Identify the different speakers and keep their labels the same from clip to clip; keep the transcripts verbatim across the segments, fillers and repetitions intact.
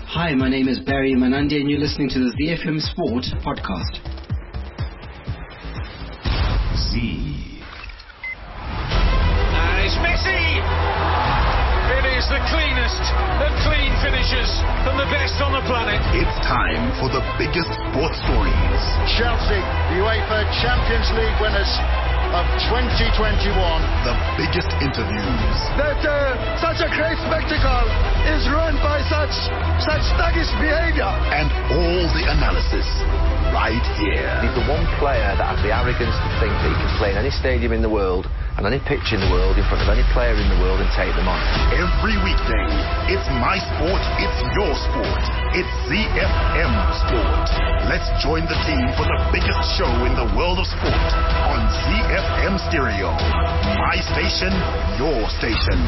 Speaker 1: Hi, my name is Barry Manandi and you're listening to the Z F M Sport podcast.
Speaker 2: Z.
Speaker 3: And it's Messi! It is the cleanest of clean finishes and the best on the planet.
Speaker 2: It's time for the biggest sports stories.
Speaker 4: Chelsea, the UEFA Champions League winners of twenty twenty-one.
Speaker 2: The biggest interviews.
Speaker 4: That uh, such a great spectacle is ruined by such such thuggish behavior.
Speaker 2: And all the analysis right here.
Speaker 5: He's the one player that has the arrogance to think that he can play in any stadium in the world and any pitch in the world in front of any player in the world and take them on.
Speaker 2: Every weekday, it's my sport, it's your sport. It's Z F M Sport. Let's join the team for the biggest show in the world of sport on Z F M Stereo. My station, your station.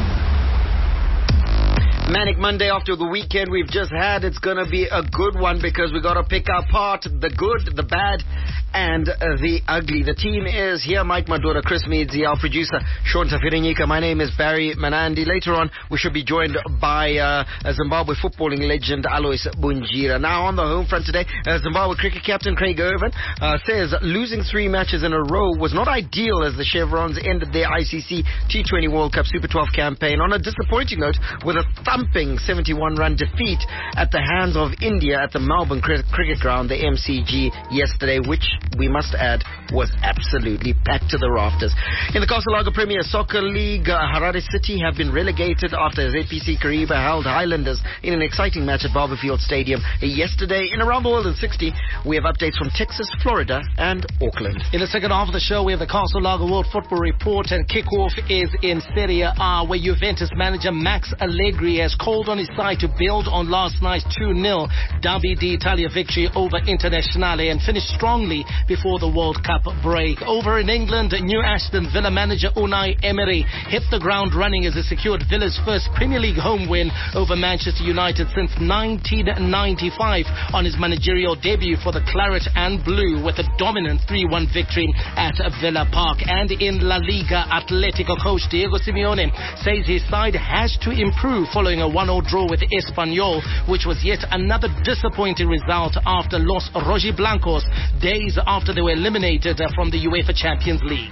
Speaker 6: Manic Monday after the weekend we've just had. It's going to be a good one because we got to pick apart the good, the bad, and uh, the ugly. The team is here. Mike Madura, Chris Meadsy, our producer, Sean Tafirinika. My name is Barry Manandi. Later on, we should be joined by uh, a Zimbabwe footballing legend, Alois Bunjira. Now, on the home front today, uh, Zimbabwe cricket captain Craig Irvin uh, says losing three matches in a row was not ideal as the Chevrons ended their I C C T twenty World Cup Super twelve campaign on a disappointing note with a thumping seventy-one run defeat at the hands of India at the Melbourne Cricket Ground, the M C G, yesterday, which we must add was absolutely packed to the rafters. In the Casalaga Premier Soccer League, uh, Harare City have been relegated after Z P C Kariba held Highlanders in an exciting match at Barberfield Stadium yesterday. In Around the World in sixty, we have updates from Texas, Florida, and Auckland.
Speaker 7: In the second half of the show, we have the Casalaga World Football Report, and kickoff is in Serie A, where Juventus manager Max Allegri has called on his side to build on last night's two nil Derby d'Italia victory over Internazionale and finish strongly before the World Cup break. Over in England, new Aston Villa manager Unai Emery hit the ground running as he secured Villa's first Premier League home win over Manchester United since nineteen ninety-five on his managerial debut for the Claret and Blue with a dominant three one victory at Villa Park. And in La Liga, Atletico coach Diego Simeone says his side has to improve following a one nil draw with Espanyol, which was yet another disappointing result after Los Rojiblancos days after they were eliminated from the UEFA Champions League.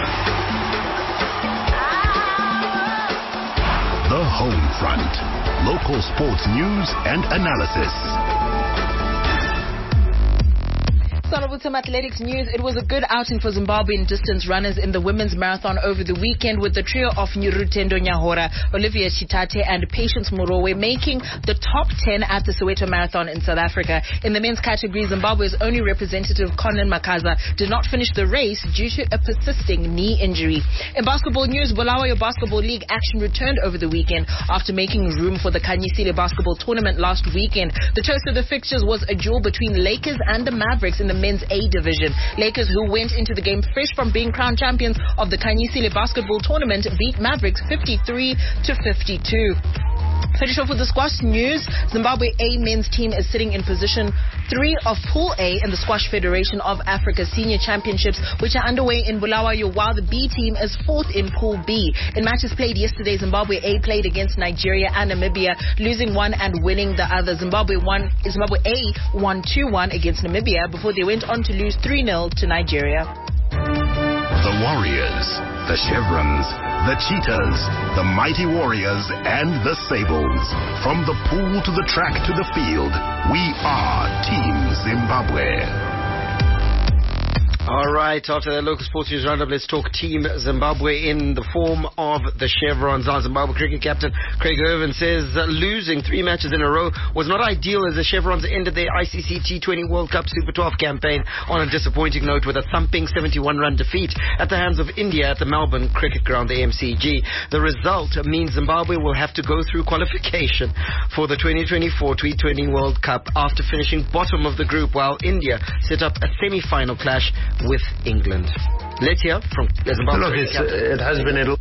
Speaker 2: The Home Front. Local sports news and analysis.
Speaker 8: Started with some athletics news. It was a good outing for Zimbabwean distance runners in the women's marathon over the weekend, with the trio of Nyirutendo Nyahora, Olivia Chitate and Patience Morowe making the top ten at the Soweto Marathon in South Africa. In the men's category, Zimbabwe's only representative, Conan Makaza, did not finish the race due to a persisting knee injury. In basketball news, Bulawayo Basketball League action returned over the weekend after making room for the Kanyisile basketball tournament last weekend. The toast of the fixtures was a duel between Lakers and the Mavericks in the men's A division. Lakers, who went into the game fresh from being crowned champions of the Kanyisile basketball tournament, beat Mavericks fifty-three to fifty-two. Finish off with the squash news. Zimbabwe A men's team is sitting in position three of Pool A in the Squash Federation of Africa Senior Championships, which are underway in Bulawayo, while the B team is fourth in Pool B. In matches played yesterday, Zimbabwe A played against Nigeria and Namibia, losing one and winning the other. Zimbabwe won, Zimbabwe A won two one against Namibia before they went on to lose three nil to Nigeria.
Speaker 2: The Warriors, the Chevrons, the Cheetahs, the Mighty Warriors, and the Sables. From the pool to the track to the field, we are Team Zimbabwe.
Speaker 6: All right, after the local sports news roundup, let's talk Team Zimbabwe in the form of the Chevrons. Our Zimbabwe cricket captain Craig Irvin says uh, losing three matches in a row was not ideal as the Chevrons ended their I C C T twenty World Cup Super twelve campaign on a disappointing note with a thumping seventy-one run defeat at the hands of India at the Melbourne Cricket Ground, the M C G. The result means Zimbabwe will have to go through qualification for the twenty twenty-four T twenty World Cup after finishing bottom of the group, while India set up a semi-final clash with England. Let's hear from Zimbabwe.
Speaker 9: Look, it's, uh, it has been a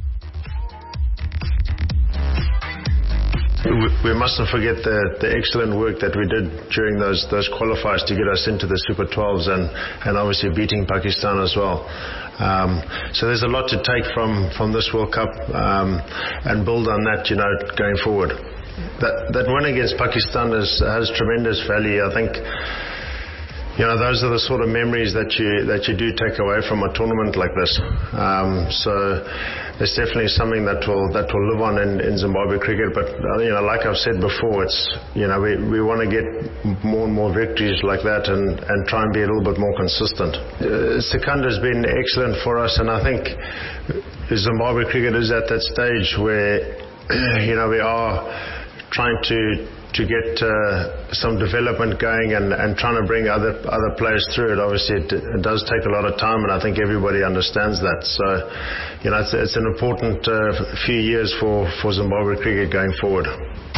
Speaker 9: we, we mustn't forget the, the excellent work that we did during those those qualifiers to get us into the Super twelves and, and obviously beating Pakistan as well. Um, so there's a lot to take from, from this World Cup um, and build on that, you know, going forward. that, that win against Pakistan is, has tremendous value. I think, you know, those are the sort of memories that you that you do take away from a tournament like this. Um, so it's definitely something that will that will live on in, in Zimbabwe cricket. But uh, you know, like I've said before, it's you know we, we want to get more and more victories like that and, and try and be a little bit more consistent. Uh, Sekunda's been excellent for us, and I think Zimbabwe cricket is at that stage where you know we are trying to. to get uh, some development going and, and trying to bring other other players through it. Obviously, it, it does take a lot of time, and I think everybody understands that. So, you know, it's, it's an important uh, few years for, for Zimbabwe cricket going forward.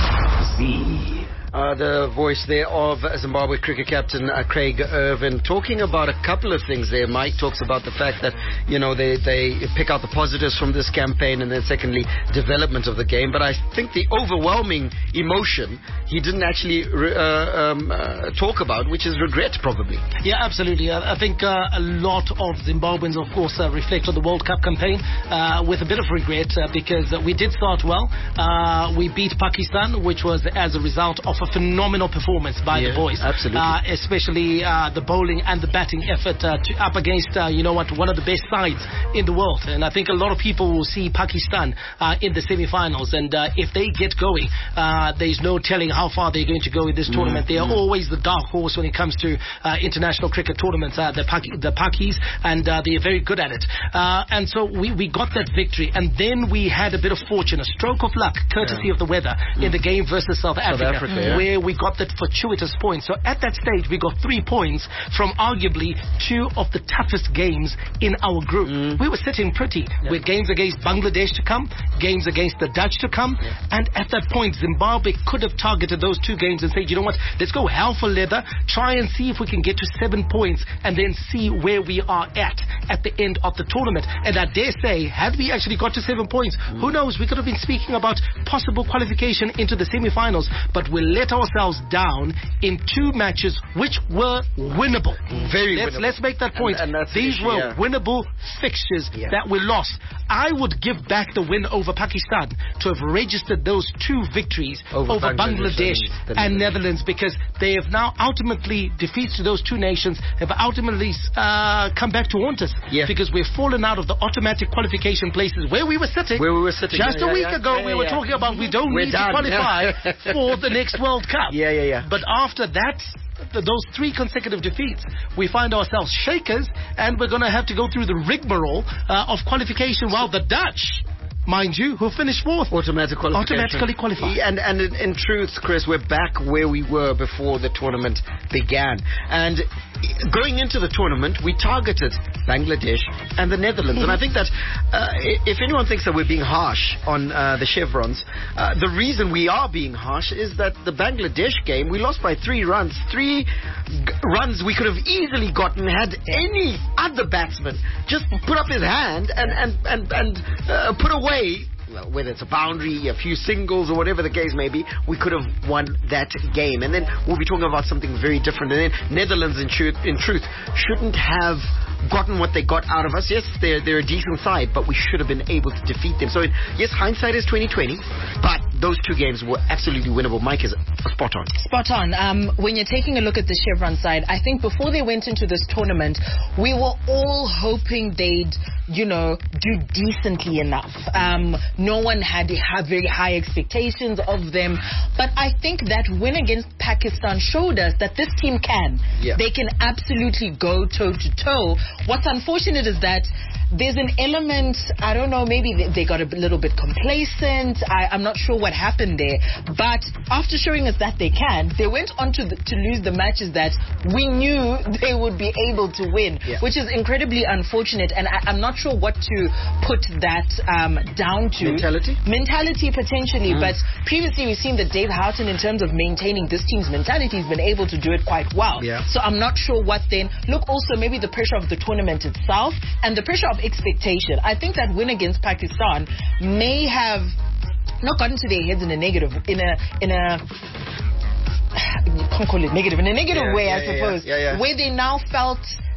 Speaker 6: Z. Uh, the voice there of Zimbabwe cricket captain uh, Craig Ervine, talking about a couple of things there. Mike talks about the fact that, you know, they, they pick out the positives from this campaign, and then secondly, development of the game. But I think the overwhelming emotion he didn't actually re- uh, um, uh, talk about, which is regret, probably.
Speaker 7: Yeah, absolutely. I, I think uh, a lot of Zimbabweans, of course, uh, reflect on the World Cup campaign uh, with a bit of regret uh, because uh, we did start well. Uh, we beat Pakistan, which was as a result of a phenomenal performance by
Speaker 6: yeah,
Speaker 7: the boys,
Speaker 6: absolutely.
Speaker 7: Uh, especially uh, the bowling and the batting effort uh, to, up against uh, you know what one of the best sides in the world. And I think a lot of people will see Pakistan uh, in the semi-finals, and uh, if they get going, uh, there's no telling how far they're going to go in this tournament.
Speaker 6: Mm,
Speaker 7: they are
Speaker 6: mm.
Speaker 7: always the dark horse when it comes to uh, international cricket tournaments, uh, the Paki- the Pakis, and uh, they're very good at it. Uh, and so we, we got that victory, and then we had a bit of fortune, a stroke of luck, courtesy yeah. of the weather mm. in the game versus South Africa.
Speaker 6: South Africa yeah.
Speaker 7: Where we got that fortuitous point. So at that stage, we got three points from arguably two of the toughest games in our group. Mm. We were sitting pretty yeah. with games against Bangladesh to come, games against the Dutch to come, yeah. and at that point, Zimbabwe could have targeted those two games and said, you know what, let's go hell for leather, try and see if we can get to seven points, and then see where we are at at the end of the tournament. And I dare say, had we actually got to seven points, mm. who knows, we could have been speaking about possible qualification into the semi-finals, but we let ourselves down in two matches which were winnable.
Speaker 6: Very
Speaker 7: let's,
Speaker 6: winnable.
Speaker 7: Let's make that point.
Speaker 6: And, and
Speaker 7: These
Speaker 6: issue,
Speaker 7: were
Speaker 6: yeah.
Speaker 7: winnable fixtures yeah. that we lost. I would give back the win over Pakistan to have registered those two victories over, over Bangladesh, Bangladesh and, and Netherlands, because they have now ultimately, defeats to those two nations have ultimately uh, come back to haunt us,
Speaker 6: yeah.
Speaker 7: because we've fallen out of the automatic qualification places where we were sitting.
Speaker 6: Where we were sitting.
Speaker 7: Just
Speaker 6: yeah,
Speaker 7: a week
Speaker 6: yeah,
Speaker 7: ago,
Speaker 6: yeah,
Speaker 7: we
Speaker 6: yeah,
Speaker 7: were
Speaker 6: yeah.
Speaker 7: talking about we don't
Speaker 6: we're
Speaker 7: need
Speaker 6: done.
Speaker 7: to qualify for the next World Cup.
Speaker 6: Yeah, yeah, yeah.
Speaker 7: But after that, th- those three consecutive defeats, we find ourselves shakers, and we're going to have to go through the rigmarole uh, of qualification, while the Dutch, mind you, who finished fourth,
Speaker 6: automatic qualification.
Speaker 7: automatically qualified.
Speaker 6: And, and in, in truth, Chris, we're back where we were before the tournament began. And going into the tournament, we targeted Bangladesh and the Netherlands. And I think that uh, if anyone thinks that we're being harsh on uh, the chevrons, uh, the reason we are being harsh is that the Bangladesh game, we lost by three runs. Three g- runs we could have easily gotten had any other batsman just put up his hand and, and, and, and uh, put away, well, whether it's a boundary, a few singles, or whatever the case may be, we could have won that game. And then we'll be talking about something very different. And then Netherlands, in truth, in truth shouldn't have gotten what they got out of us. Yes, they're, they're a decent side, but we should have been able to defeat them. So, yes, hindsight is twenty twenty, but those two games were absolutely winnable. Mike is spot on.
Speaker 8: Spot on. Um, when you're taking a look at the Chevron side, I think before they went into this tournament, we were all hoping they'd, you know, do decently enough. Um, no one had, had very high expectations of them, but I think that win against Pakistan showed us that this team can.
Speaker 6: Yeah.
Speaker 8: They can absolutely go toe to toe. What's unfortunate is that there's an element, I don't know, maybe they, they got a little bit complacent. I, I'm not sure what happened there. But after showing us that they can, they went on to, the, to lose the matches that we knew they would be able to win,
Speaker 6: yeah.
Speaker 8: which is incredibly unfortunate. And I, I'm not sure what to put that um, down to.
Speaker 6: Mentality?
Speaker 8: Mentality, potentially. Mm. But previously we've seen that Dave Houghton, in terms of maintaining this team's mentality, has been able to do it quite well.
Speaker 6: Yeah.
Speaker 8: So I'm not sure what then. Look, also maybe the pressure of the tournament itself and the pressure of expectation. I think that win against Pakistan may have not gotten to their heads in a negative, in a, in a, you can't call it negative, in a negative
Speaker 6: yeah,
Speaker 8: way,
Speaker 6: yeah,
Speaker 8: I suppose,
Speaker 6: yeah, yeah, yeah.
Speaker 8: where they now felt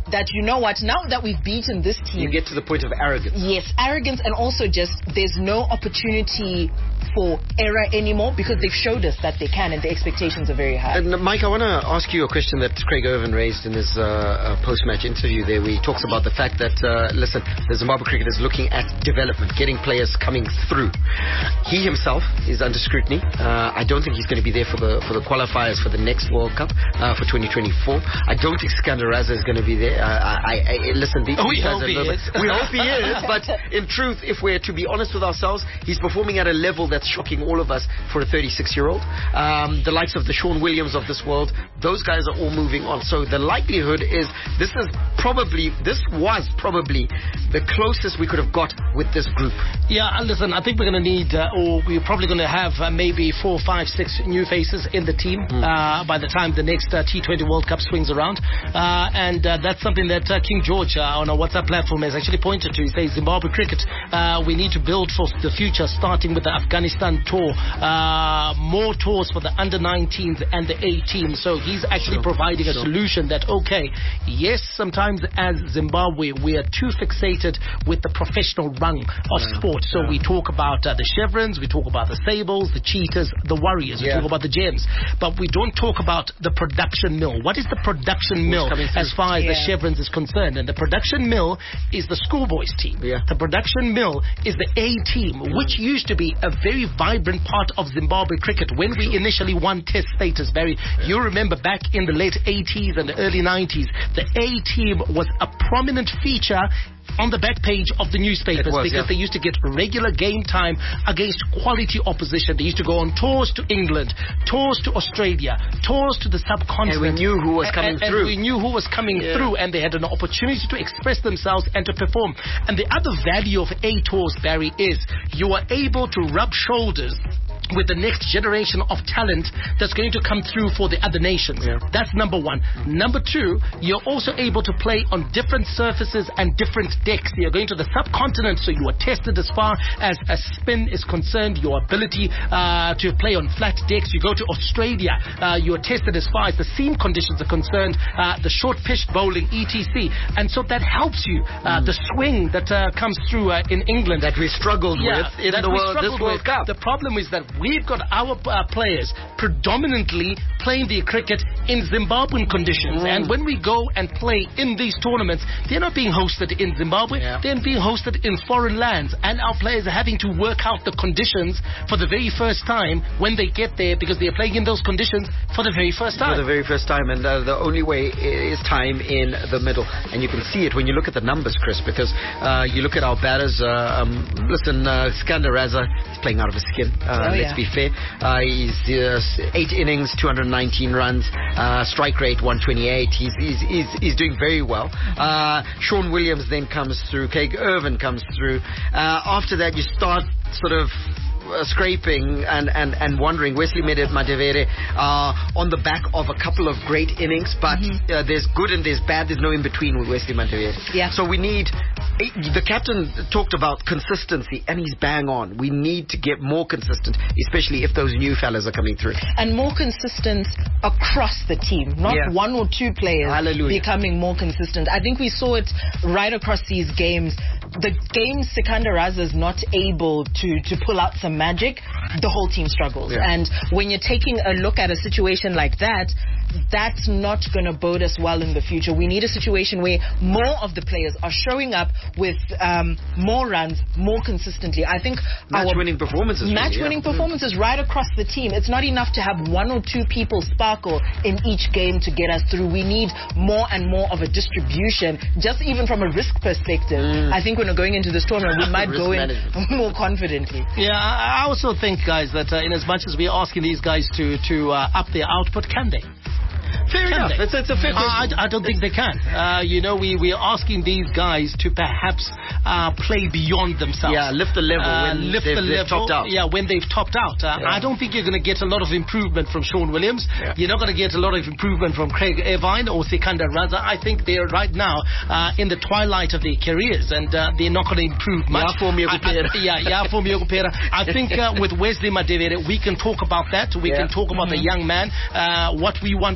Speaker 8: that, you know what, now that we've beaten this team...
Speaker 6: You get to the point of arrogance.
Speaker 8: Yes, arrogance, and also just there's no opportunity for error anymore because they've showed us that they can, and the expectations are very high.
Speaker 6: And Mike, I want to ask you a question that Craig Irvin raised in his uh, uh, post-match interview there, where he talks about the fact that, uh, listen, the Zimbabwe cricket is looking at development, getting players coming through. He himself is under scrutiny. Uh, I don't think he's going to be there for the for the qualifiers for the next World Cup uh, for twenty twenty-four. I don't think Sikandar Raza is going to be there. Uh, I, I, I listen. The,
Speaker 7: we hope he is.
Speaker 6: We hope he is. But in truth, if we're to be honest with ourselves, he's performing at a level that's shocking all of us for a thirty-six-year-old. Um, the likes of the Sean Williams of this world, those guys are all moving on. So the likelihood is this is probably this was probably the closest we could have got with this group.
Speaker 7: Yeah, listen, I think we're going to need, uh, or we're probably going to have uh, maybe four, five, six new faces in the team mm. uh, by the time the next uh, T twenty World Cup swings around. Uh, and uh, that's something that uh, King George uh, on our WhatsApp platform has actually pointed to. He says, Zimbabwe cricket, uh, we need to build for the future, starting with the Afghanistan tour. Uh, more tours for the under nineteens and the eighteens. So he's actually sure. providing a sure. solution that, okay, yes, sometimes as Zimbabwe, we are too fixated with the professional rung of yeah. sport. So yeah. we talk about uh, the Chevrons, we talk about the Sables, the Cheetahs, the Warriors, yeah. we talk about the Gems, but we don't talk about the production mill. What is the production mill as far as yeah. the Chevrons is concerned? And the production mill is the schoolboys team. Yeah. The production mill is the A team, mm. which used to be a very vibrant part of Zimbabwe cricket when we initially won test status. Barry, yeah. you remember back in the late eighties and the early nineties, the A team was a prominent feature on the back page of the newspapers was, because yeah. they used to get regular game time against quality opposition. They used to go on tours to England, tours to Australia, tours to the subcontinent.
Speaker 6: And we knew who was coming
Speaker 7: and,
Speaker 6: through.
Speaker 7: And we knew who was coming yeah. through, and they had an opportunity to express themselves and to perform. And the other value of A tours, Barry, is you are able to rub shoulders with the next generation of talent that's going to come through for the other nations. Yeah. That's number one. Number two, you're also able to play on different surfaces and different decks. You're going to the subcontinent, so you are tested as far as a spin is concerned, your ability uh, to play on flat decks. You go to Australia, uh, you are tested as far as the seam conditions are concerned, uh, the short pitch bowling, et cetera. And so that helps you. Uh, mm. The swing that uh, comes through uh, in England.
Speaker 6: That we struggled
Speaker 7: yeah,
Speaker 6: with in the world, this World Cup.
Speaker 7: The problem is that we've got our uh, players predominantly playing their cricket in Zimbabwean conditions. Mm. And when we go and play in these tournaments, they're not being hosted in Zimbabwe, yeah. they're being hosted in foreign lands. And our players are having to work out the conditions for the very first time when they get there, because they're playing in those conditions for the very first time.
Speaker 6: For the very first time. And uh, the only way is time in the middle. And you can see it when you look at the numbers, Chris, because uh, you look at our batters. Uh, um, listen, uh, Sikandar Raza is playing out of his skin. Uh,
Speaker 8: oh,
Speaker 6: let's
Speaker 8: yeah.
Speaker 6: be fair. Uh, he's uh, eight innings, two hundred nineteen runs, uh, strike rate one twenty-eight. He's, he's, he's, he's doing very well. Uh, Sean Williams then comes through. Craig Irvin comes through. Uh, after that, you start sort of Uh, scraping and, and, and wondering. Wesley Madevere uh, on the back of a couple of great innings, but mm-hmm. uh, there's good and there's bad. There's no in between with Wesley Madevere.
Speaker 8: Yeah.
Speaker 6: So we need. The captain talked about consistency, and he's bang on. We need to get more consistent, especially if those new fellas are coming through.
Speaker 8: And more consistent across the team, not yeah. one or two players Hallelujah. becoming more consistent. I think we saw it right across these games. The game Sikandar Raza is not able to, to pull out some magic, the whole team struggles. Yeah. And when you're taking a look at a situation like that, that's not going to bode us well in the future. We need a situation where more of the players are showing up with um, more runs, more consistently. I think
Speaker 6: match-winning performances.
Speaker 8: Match-winning
Speaker 6: really, yeah.
Speaker 8: performances right across the team. It's not enough to have one or two people sparkle in each game to get us through. We need more and more of a distribution, just even from a risk perspective. Mm. I think when we're going into this tournament, we might go in more confidently.
Speaker 7: Yeah, I also think, guys, that uh, in as much as we're asking these guys to, to uh, up their output, can they?
Speaker 6: Fair
Speaker 7: can
Speaker 6: enough.
Speaker 7: They?
Speaker 6: It's, it's a fair
Speaker 7: I, I don't think they can. Uh, you know, we, we're asking these guys to perhaps uh, play beyond themselves.
Speaker 6: Yeah, lift the level
Speaker 7: uh,
Speaker 6: when
Speaker 7: lift
Speaker 6: they've,
Speaker 7: the
Speaker 6: they've
Speaker 7: level,
Speaker 6: topped out.
Speaker 7: Yeah, when they've topped out. Uh, yeah. I don't think you're going to get a lot of improvement from Sean Williams. Yeah. You're not going to get a lot of improvement from Craig Irvine or Sikandar Raza. I think they're right now uh, in the twilight of their careers, and uh, they're not going to improve much.
Speaker 6: Yeah, for me,
Speaker 7: I, I, yeah, yeah, for me, I think uh, with Wesley Madevere, we can talk about that. We yeah. can talk about mm-hmm. the young man, uh, what we want to see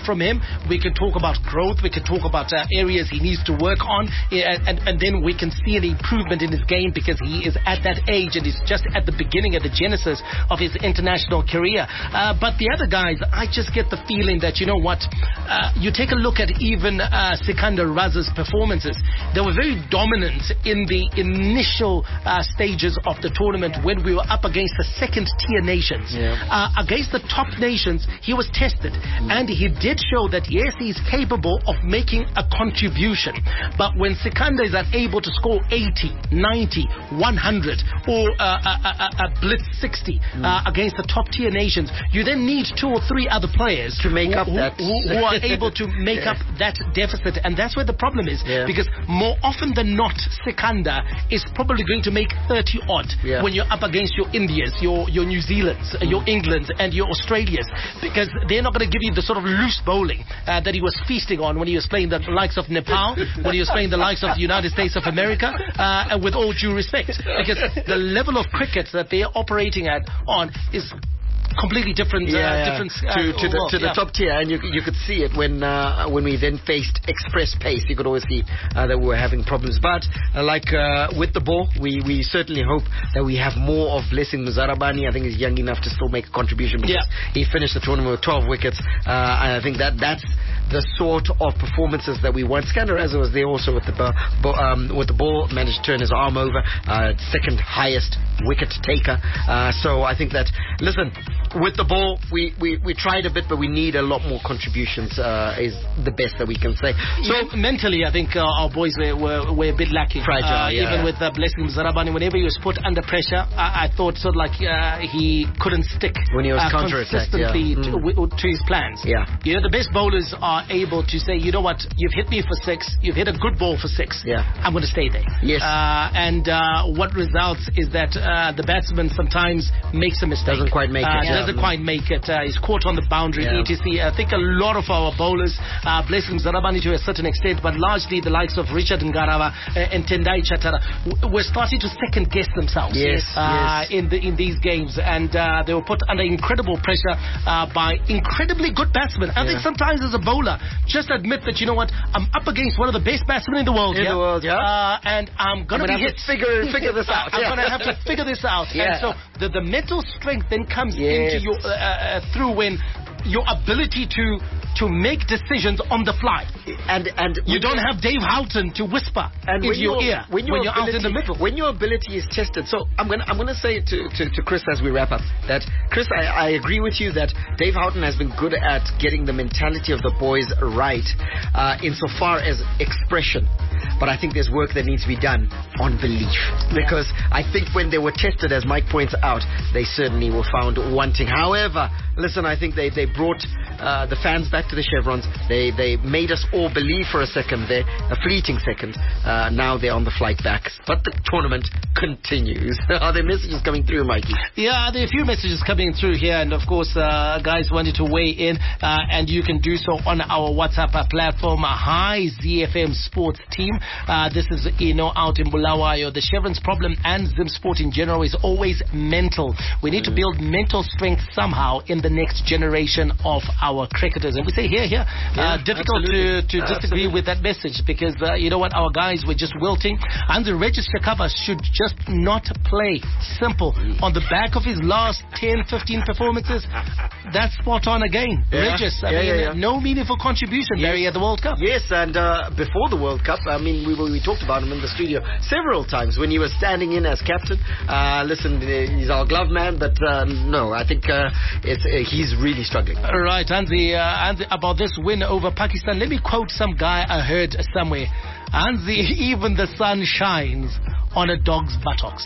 Speaker 7: from him. We can talk about growth. We can talk about uh, areas he needs to work on, and, and, and then we can see an improvement in his game because he is at that age and he's just at the beginning of the genesis of his international career. Uh, but the other guys, I just get the feeling that, you know what, uh, you take a look at even uh, Sikandar Raza's performances. They were very dominant in the initial uh, stages of the tournament when we were up against the second tier nations.
Speaker 6: Yeah.
Speaker 7: Uh, against the top nations, he was tested, mm. and he did show that yes, he's capable of making a contribution. But when Sikandar is unable to score eighty, ninety, one hundred, or uh, a, a, a blitz sixty mm. uh, against the top tier nations, you then need two or three other players
Speaker 6: to make
Speaker 7: who,
Speaker 6: up that
Speaker 7: who, who are able to make
Speaker 6: yeah.
Speaker 7: up that deficit, and that's where the problem is.
Speaker 6: Yeah.
Speaker 7: Because more often than not, Sikandar is probably going to make thirty odd
Speaker 6: yeah.
Speaker 7: when you're up against your Indias, your your New Zealands, mm. your Englands, and your Australias, because they're not going to give you the sort of loose bowling uh, that he was feasting on when he was playing the likes of Nepal, when he was playing the likes of the United States of America, uh, and with all due respect, because the level of cricket that they're operating at on is completely different,
Speaker 6: yeah,
Speaker 7: uh,
Speaker 6: yeah.
Speaker 7: different uh,
Speaker 6: to, to the
Speaker 7: well,
Speaker 6: to the
Speaker 7: yeah.
Speaker 6: top tier, and you you could see it when uh, when we then faced express pace. You could always see uh, that we were having problems. But uh, like uh, with the ball, we, we certainly hope that we have more of Blessing Muzarabani. I think he's young enough to still make a contribution because
Speaker 7: yeah.
Speaker 6: he finished the tournament with twelve wickets, uh, and I think that that's the sort of performances that we want. Sikandar Raza was there also with the ball, um, with the ball, managed to turn his arm over, uh, second highest wicket taker. Uh, so I think that, listen, with the ball, we, we, we tried a bit, but we need a lot more contributions, uh, is the best that we can say. So
Speaker 7: yeah, mentally, I think uh, our boys were, were, were a bit lacking.
Speaker 6: Fragile,
Speaker 7: uh,
Speaker 6: yeah.
Speaker 7: Even with uh, Blessing Muzarabani, whenever he was put under pressure, I, I thought sort of like uh, he couldn't stick
Speaker 6: when he was
Speaker 7: uh,
Speaker 6: counter-attacked,
Speaker 7: consistently
Speaker 6: yeah.
Speaker 7: to,
Speaker 6: mm.
Speaker 7: w- to his plans.
Speaker 6: Yeah.
Speaker 7: You know, the best bowlers are able to say, you know what, you've hit me for six, you've hit a good ball for six,
Speaker 6: yeah.
Speaker 7: I'm going to stay there.
Speaker 6: Yes.
Speaker 7: Uh, and uh, what results is that uh, the batsman sometimes makes a mistake.
Speaker 6: Doesn't quite make
Speaker 7: uh,
Speaker 6: it. Yeah.
Speaker 7: Doesn't quite make it. Uh, he's caught on the boundary,
Speaker 6: yeah.
Speaker 7: et cetera. I think a lot of our bowlers, uh, Blessing Muzarabani to a certain extent, but largely the likes of Richard Ngarava uh, and Tendai Chatara, w- were starting to second guess themselves
Speaker 6: yes,
Speaker 7: uh,
Speaker 6: yes.
Speaker 7: in the in these games, and uh, they were put under incredible pressure uh, by incredibly good batsmen. I
Speaker 6: yeah.
Speaker 7: think sometimes as a bowler, just admit that, you know what, I'm up against one of the best batsmen in the world.
Speaker 6: In
Speaker 7: yeah?
Speaker 6: the world, yeah.
Speaker 7: Uh, and I'm going to be
Speaker 6: have
Speaker 7: hit.
Speaker 6: to figure figure this out.
Speaker 7: I'm
Speaker 6: yeah.
Speaker 7: going to have to figure this out.
Speaker 6: Yeah.
Speaker 7: And so the, the mental strength then comes
Speaker 6: yes.
Speaker 7: into your uh, uh, through when your ability to to make decisions on the fly.
Speaker 6: And and
Speaker 7: you don't have Dave Houghton to whisper
Speaker 6: and
Speaker 7: into your ear when,
Speaker 6: your
Speaker 7: when you're
Speaker 6: ability,
Speaker 7: out in the middle.
Speaker 6: When your ability is tested. So I'm gonna I'm gonna say to, to, to Chris as we wrap up that Chris, I, I agree with you that Dave Houghton has been good at getting the mentality of the boys right uh, insofar as expression. But I think there's work that needs to be done on belief. Because I think when they were tested, as Mike points out, they certainly were found wanting. However, listen, I think they, they brought uh, the fans back to the chevrons. They they made us all believe for a second there, a fleeting second. Uh, now they're on the flight back. But the tournament continues. Are there messages coming through, Mikey?
Speaker 7: Yeah, there are a few messages coming through here. And, of course, uh, guys wanted to weigh in. Uh, and you can do so on our WhatsApp platform. Hi, Z F M Sports team. Uh, this is Eno out in Bulawayo. The Chevron's problem and Zim Sport in general is always mental. We need mm. to build mental strength somehow in the next generation of our cricketers. And we say here, here,
Speaker 6: yeah,
Speaker 7: uh, difficult
Speaker 6: absolutely.
Speaker 7: to, to
Speaker 6: uh,
Speaker 7: disagree
Speaker 6: absolutely.
Speaker 7: with that message because, uh, you know what, our guys were just wilting. And the register cover should just not play. Simple. Mm. On the back of his last ten, fifteen performances, that's spot on again.
Speaker 6: Yeah.
Speaker 7: Regis, I
Speaker 6: yeah,
Speaker 7: mean,
Speaker 6: yeah, yeah.
Speaker 7: no meaningful contribution,
Speaker 6: yes.
Speaker 7: Barry, at the World Cup.
Speaker 6: Yes, and uh, before the World Cup, I mean, we, we talked about him in the studio several times when he was standing in as captain. Uh, listen, he's our glove man, but uh, no, I think uh, it's, uh, he's really struggling.
Speaker 7: Right, Anzi, uh, Anzi, about this win over Pakistan, let me quote some guy I heard somewhere. Anzi, even the sun shines on a dog's buttocks.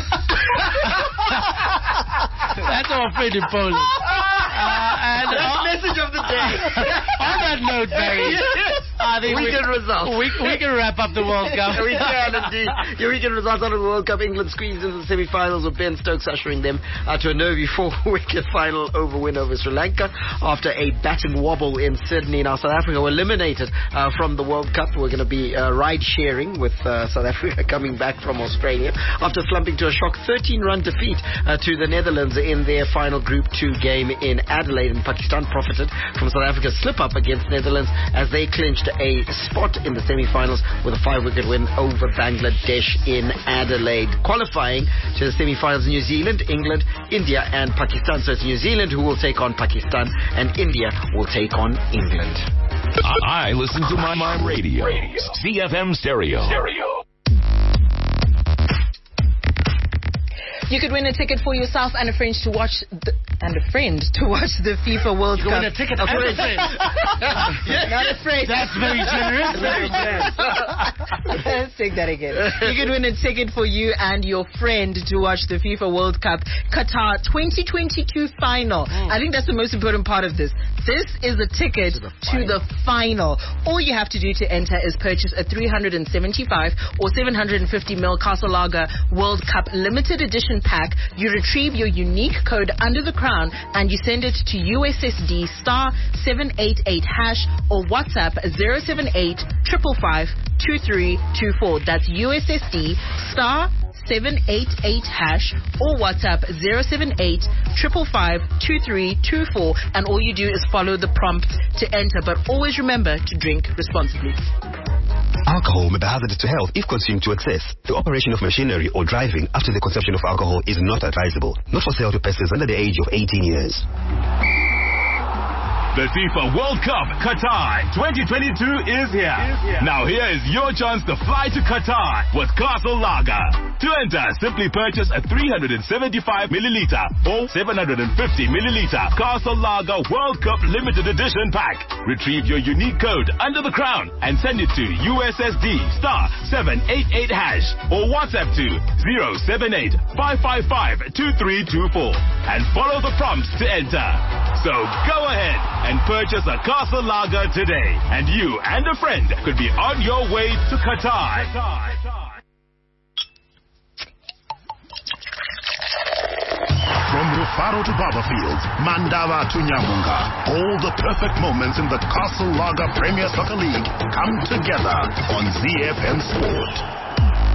Speaker 7: That's our friend in Poland. Uh, and
Speaker 6: That's
Speaker 7: uh,
Speaker 6: message of the day.
Speaker 7: On that note, Barry, uh, I think
Speaker 6: weekend
Speaker 7: we,
Speaker 6: results.
Speaker 7: We, we can wrap up the World Cup.
Speaker 6: We can indeed. Your weekend results out of the World Cup. England squeezed into the semi-finals with Ben Stokes ushering them uh, to a nervy four-wicket final over win over Sri Lanka after a batting wobble in Sydney. Now South Africa were eliminated uh, from the World Cup. We're going to be uh, ride-sharing with uh, South Africa coming back from Australia after slumping to a shock thirteen-run defeat uh, to the Netherlands in their final Group two game in Adelaide. And Pakistan profited from South Africa's slip-up against Netherlands as they clinched a spot in the semi-finals with a five-wicket win over Bangladesh in Adelaide. Qualifying to the semi-finals, New Zealand, England, India and Pakistan. So it's New Zealand who will take on Pakistan and India will take on England.
Speaker 10: I listen to my, my radio. C F M Stereo. Stereo.
Speaker 8: You could win a ticket for yourself and a friend to watch the, and a friend to watch the FIFA World
Speaker 7: you
Speaker 8: Cup.
Speaker 7: You win a ticket and a friend.
Speaker 8: Not a friend.
Speaker 7: That's very generous. Very generous.
Speaker 8: Let's take that again. You could win a ticket for you and your friend to watch the FIFA World Cup Qatar twenty twenty-two final. Mm. I think that's the most important part of this. This is the ticket to the, to the final. All you have to do to enter is purchase a three hundred seventy-five or seven hundred fifty milliliter Castle Lager World Cup limited edition pack. You retrieve your unique code under the crown and you send it to U S S D star seven eight eight hash or WhatsApp zero seven eight five five five two three two four. That's U S S D star seven eight eight hash or WhatsApp zero seven eight five five five two three two four, and all you do is follow the prompts to enter, but always remember to drink responsibly.
Speaker 11: Alcohol may be hazardous to health if consumed to excess. The operation of machinery or driving after the consumption of alcohol is not advisable. Not for sale to persons under the age of eighteen years.
Speaker 10: The FIFA World Cup Qatar twenty twenty-two is here. is here. Now here is your chance to fly to Qatar with Castle Lager. To enter, simply purchase a three hundred seventy-five milliliter or seven hundred fifty milliliter Castle Lager World Cup limited edition pack. Retrieve your unique code under the crown and send it to U S S D star seven eight eight hash or WhatsApp to zero seven eight five five five two three two four and follow the prompts to enter. So go ahead and purchase a Castle Lager today, and you and a friend could be on your way to Qatar.
Speaker 2: From Rufaro to Barberfield, Mandava to Nyamunga, all the perfect moments in the Castle Lager Premier Soccer League come together on Z F M Sport.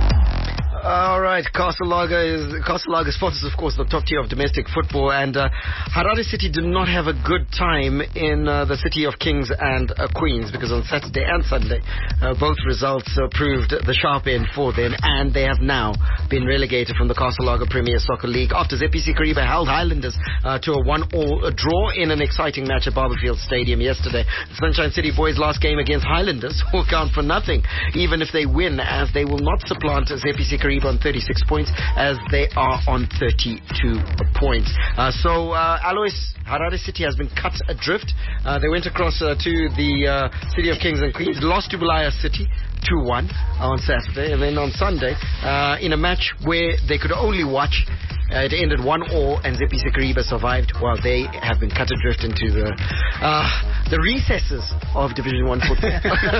Speaker 6: All right, Castle Lager is Castle Lager sponsors, of course, the top tier of domestic football, and uh, Harare City did not have a good time in uh, the City of Kings and uh, Queens, because on Saturday and Sunday, uh, both results uh, proved the sharp end for them, and they have now been relegated from the Castle Lager Premier Soccer League after Z P C Kariba held Highlanders uh, to a one-all draw in an exciting match at Barberfield Stadium yesterday. The Sunshine City boys' last game against Highlanders will count for nothing, even if they win, as they will not supplant Z P C Kariba on thirty-six points as they are on thirty-two points. Uh, so uh, Alois, Harare City has been cut adrift. Uh, they went across uh, to the uh, City of Kings and Queens, lost to Bulaya City two one on Saturday, and then on Sunday uh, in a match where they could only watch. Uh, it ended one all, and Z P C Kariba survived while they have been cut adrift into the uh, the recesses of Division One football.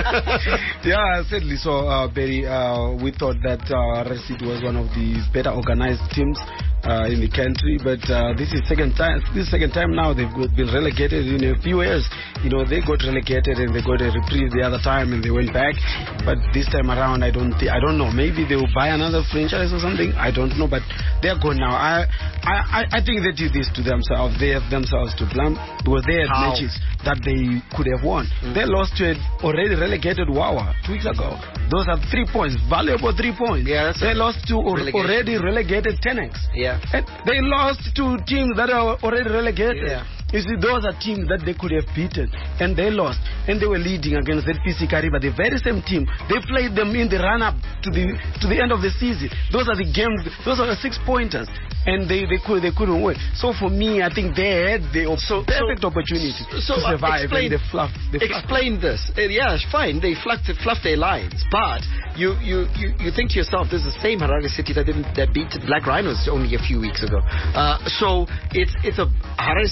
Speaker 12: Yeah, certainly so, uh, Barry. Uh, we thought that uh, Harare City was one of the better organized teams uh, in the country, but uh, this is second time. This second time now they've been relegated in a few years. You know, they got relegated and they got a reprieve the other time and they went back. But this time around, I don't, th- I don't know. Maybe they will buy another franchise or something. I don't know, but they're gone now. I, I, I think they did this to themselves. They have themselves to blame because they had
Speaker 6: How?
Speaker 12: matches that they could have won. Mm-hmm. They lost to an already relegated Wawa two weeks ago. Those are three points, valuable three points.
Speaker 6: Yeah,
Speaker 12: they lost to
Speaker 6: relegation.
Speaker 12: already relegated Tenex.
Speaker 6: Yeah.
Speaker 12: And they lost to teams that are already relegated.
Speaker 6: Yeah.
Speaker 12: You see, those are teams that they could have beaten, and they lost, and they were leading against Z P C Kariba, the very same team. They played them in the run-up to the to the end of the season. Those are the games. Those are the six pointers, and they they could they couldn't win. So for me, I think they had the so, perfect so, opportunity
Speaker 6: so,
Speaker 12: to survive,
Speaker 6: explain,
Speaker 12: and they fluffed. They
Speaker 6: explain this. Uh, yeah, fine. They fluffed fluffed their lines, but you you, you, you think to yourself, this is the same Harare City that didn't that beat Black Rhinos only a few weeks ago. Uh, so it's it's a Harare City side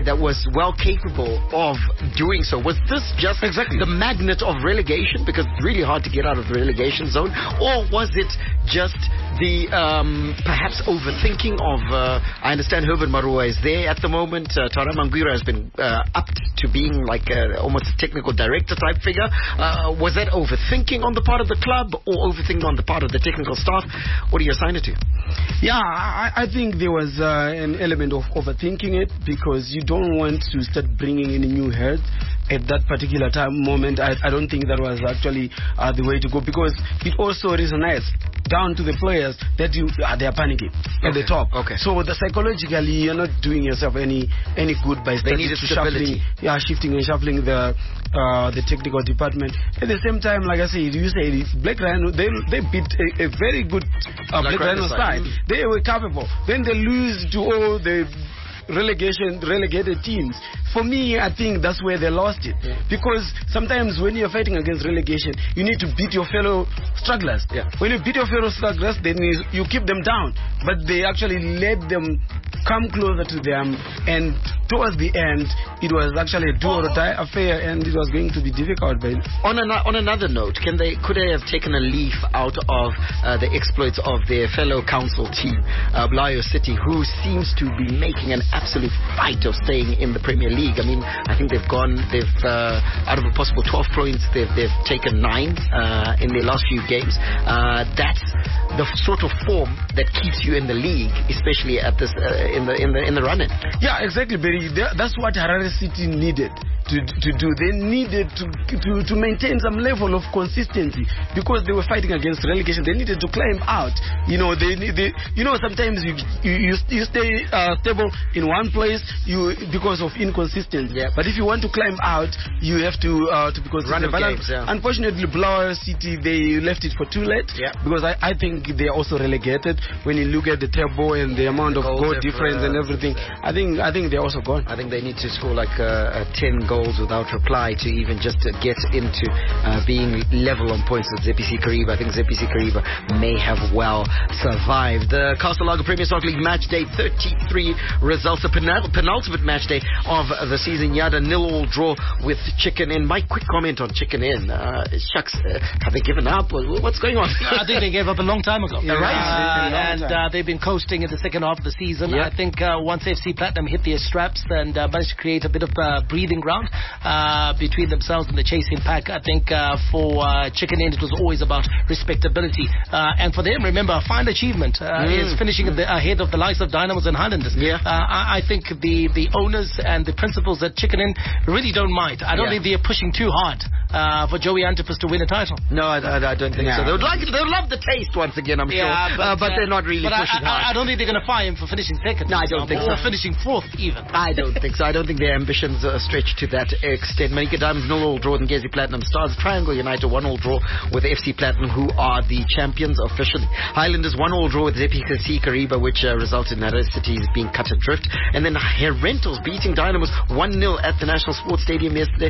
Speaker 6: side that was well capable of doing so. Was this just exactly the magnet of relegation, because it's really hard to get out of the relegation zone, or was it just the um, perhaps overthinking of, uh, I understand Herbert Marua is there at the moment, uh, Tara Manguira has been uh, upped to being like a, almost a technical director type figure. Uh, was that overthinking on the part of the club or overthinking on the part of the technical staff? What do you assign it to?
Speaker 12: Yeah, I, I think there was uh, an element of overthinking it, because you don't want to start bringing in new heads at that particular time moment. I, I don't think that was actually uh, the way to go, because it also resonates down to the players that you uh, they are panicking okay. at the top. Okay. So the psychologically, you're not doing yourself any any good by starting to shuffling, yeah, shifting and shuffling the uh, the technical department. At the same time, like I said, you say Black Rhino, they they beat a, a very good uh, Black, Black Rhino side. Mm-hmm. They were capable. Then they lose to all the relegation relegated teams. For me, I think that's where they lost it. Yeah. Because sometimes when you're fighting against relegation, you need to beat your fellow strugglers. Yeah. When you beat your fellow strugglers, then you, you keep them down. But they actually let them come closer to them, and towards the end, it was actually a do or die affair, and it was going to be difficult. But
Speaker 6: on, an, on another note, can they could they have taken a leaf out of uh, the exploits of their fellow council team, uh, Bulawayo City, who seems to be making an absolute fight of staying in the Premier League? I mean, I think they've gone, they've uh, out of a possible twelve points, they've they've taken nine uh, in their last few games. Uh, that's the sort of form that keeps you in the league, especially at this uh, in the in the in the run-in.
Speaker 12: Yeah, exactly, Barry. That's what Harare City needed to to do. They needed to to to maintain some level of consistency, because they were fighting against relegation. They needed to climb out. You know, they they you know sometimes you you you stay uh, stable in one place you because of inconsistency. Yeah. But if you want to climb out, you have to uh, to be consistent. But games, yeah. Unfortunately, Bulawayo City, they left it for too late. Yeah. Because I, I think they are also relegated. When you look at the table and the amount the of goal difference uh, and everything, I think I think they're also gone.
Speaker 6: I think they need to score like uh, uh, ten goals without reply to even just to get into uh, being level on points with Z P C Kariba. I think Z P C Kariba may have well survived. The Castle Lager Premier Soccer League match day thirty-three results, a penult- penultimate match day of the season. Yada nil-all draw with Chicken Inn. My quick comment on Chicken Inn. Uh, shucks, uh, have they given up? What's going on?
Speaker 7: I think they gave up a long time ago.
Speaker 6: Yeah, right.
Speaker 7: Uh, and uh, they've been coasting in the second half of the season. Yeah. I think uh, once F C Platinum hit their straps and uh, managed to create a bit of uh, breathing ground uh, between themselves and the chasing pack, I think uh, for uh, Chicken Inn it was always about respectability. Uh, and for them, remember, a fine achievement uh, mm. is finishing the, ahead of the likes of Dynamos and Highlanders. Yeah. Uh, I, I think the, the owners and the principals at Chicken Inn really don't mind. I don't yeah. think they're pushing too hard uh, for Joey Antipas to win a title.
Speaker 6: No, I, I, I don't think no. so. They would like it. They would love the taste once again, I'm
Speaker 7: yeah,
Speaker 6: sure.
Speaker 7: But,
Speaker 6: uh, but
Speaker 7: uh,
Speaker 6: they're not really
Speaker 7: but
Speaker 6: pushing
Speaker 7: I, I,
Speaker 6: hard.
Speaker 7: I don't think they're going to fire him for finishing second.
Speaker 6: No, I don't think
Speaker 7: or
Speaker 6: so.
Speaker 7: Or finishing fourth, even.
Speaker 6: I don't think so. I don't think their ambitions are stretched to that extent. Manika Diamonds nil-all draw with Ngezi Platinum Stars. Triangle United one-all draw with F C Platinum, who are the champions officially. Highlanders one-all draw with Z P C Kariba, which uh, resulted in Harare City being cut adrift. And then Herentals beating Dynamos one nil at the National Sports Stadium yesterday.